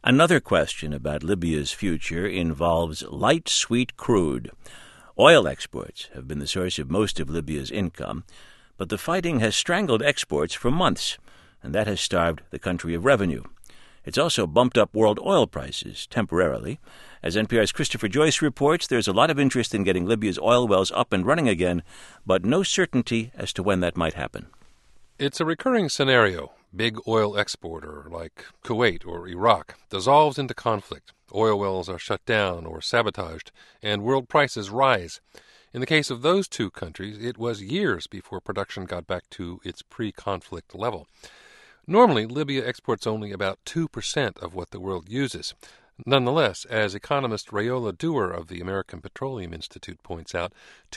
Another question about Libya's future involves light sweet crude. Oil exports have been the source of most of Libya's income, but the fighting has strangled exports for months, and that has starved the country of revenue. It's also bumped up world oil prices temporarily. As NPR's Christopher Joyce reports, there's a lot of interest in getting Libya's oil wells up and running again, but no certainty as to when that might happen. It's a recurring scenario. Big oil exporter like Kuwait or Iraq dissolves into conflict. Oil wells are shut down or sabotaged, and world prices rise. In the case of those two countries, it was years before production got back to its pre-conflict level. Normally, Libya exports only about 2% of what the world uses. Nonetheless, as economist Rayola Dewar of the American Petroleum Institute points out,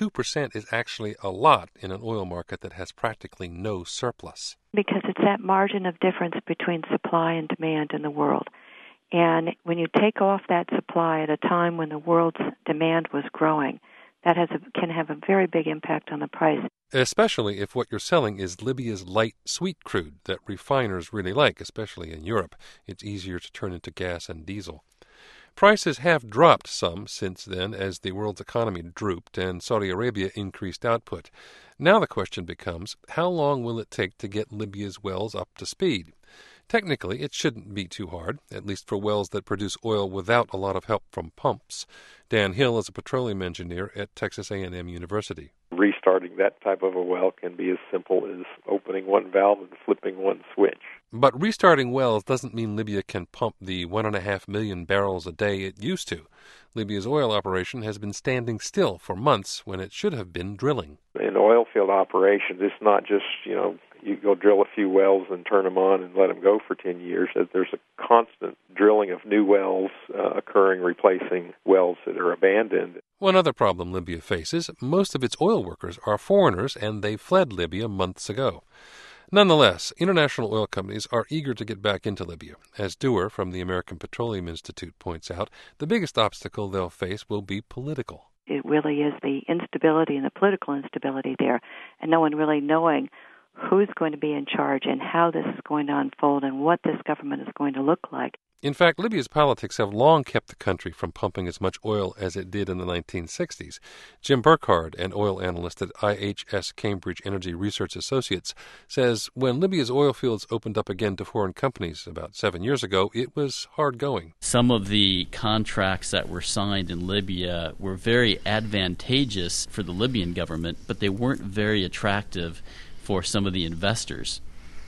2% is actually a lot in an oil market that has practically no surplus. Because it's that margin of difference between supply and demand in the world. And when you take off that supply at a time when the world's demand was growing, that can have a very big impact on the price. Especially if what you're selling is Libya's light sweet crude that refiners really like, especially in Europe. It's easier to turn into gas and diesel. Prices have dropped some since then as the world's economy drooped and Saudi Arabia increased output. Now the question becomes, how long will it take to get Libya's wells up to speed? Technically, it shouldn't be too hard, at least for wells that produce oil without a lot of help from pumps. Dan Hill is a petroleum engineer at Texas A&M University. Restarting that type of a well can be as simple as opening one valve and flipping one switch. But restarting wells doesn't mean Libya can pump the 1.5 million barrels a day it used to. Libya's oil operation has been standing still for months when it should have been drilling. In oil field operations, it's not just, you go drill a few wells and turn them on and let them go for 10 years. There's a constant drilling of new wells occurring, replacing wells that are abandoned. One other problem Libya faces, most of its oil workers are foreigners and they fled Libya months ago. Nonetheless, international oil companies are eager to get back into Libya. As Dewar from the American Petroleum Institute points out, the biggest obstacle they'll face will be political. It really is the instability and the political instability there, and no one really knowing who's going to be in charge and how this is going to unfold and what this government is going to look like. In fact, Libya's politics have long kept the country from pumping as much oil as it did in the 1960s. Jim Burkhard, an oil analyst at IHS Cambridge Energy Research Associates, says when Libya's oil fields opened up again to foreign companies about 7 years ago, it was hard going. Some of the contracts that were signed in Libya were very advantageous for the Libyan government, but they weren't very attractive for some of the investors.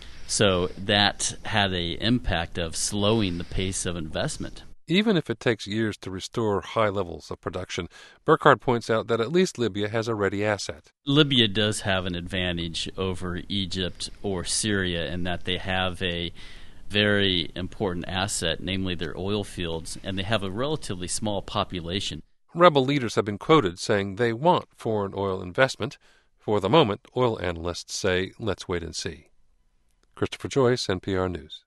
So that had an impact of slowing the pace of investment. Even if it takes years to restore high levels of production, Burkhard points out that at least Libya has a ready asset. Libya does have an advantage over Egypt or Syria in that they have a very important asset, namely their oil fields, and they have a relatively small population. Rebel leaders have been quoted saying they want foreign oil investment. For the moment, oil analysts say, let's wait and see. Christopher Joyce, NPR News.